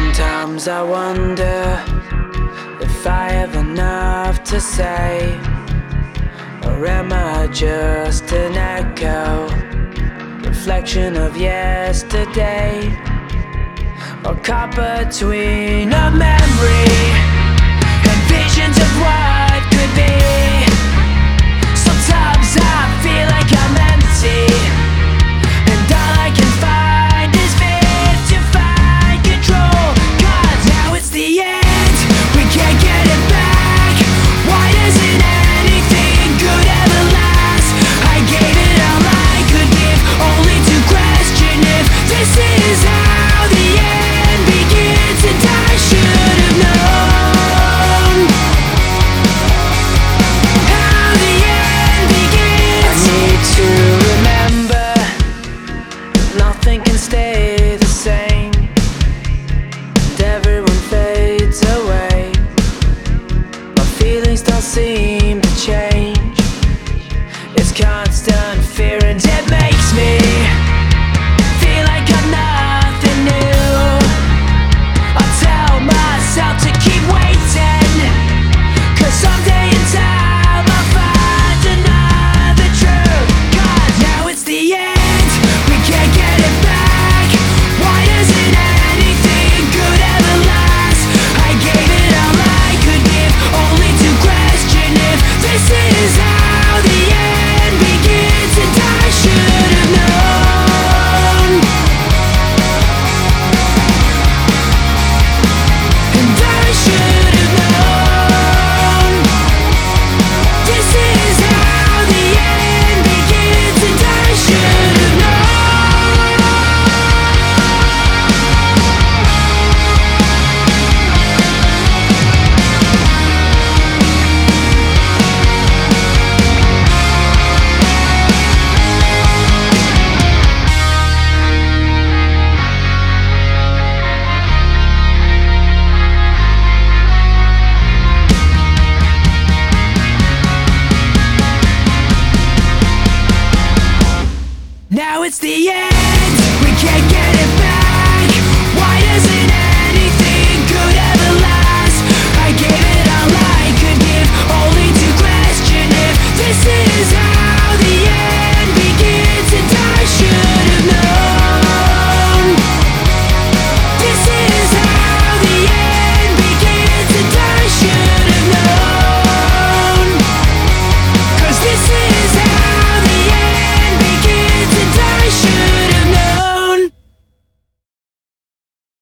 Sometimes I wonder if I have enough to say, or am I just an echo, reflection of yesterday, or caught between a memory and visions of what could be. Sometimes I feel like I'm empty, and all I can find is fear to find control. 'Cause now it's the end, we can't get it back. Why doesn't anything good ever last? I gave it all I could give, only to question if this is how the end begins. And I should have known how the end begins. I need to remember nothing can stay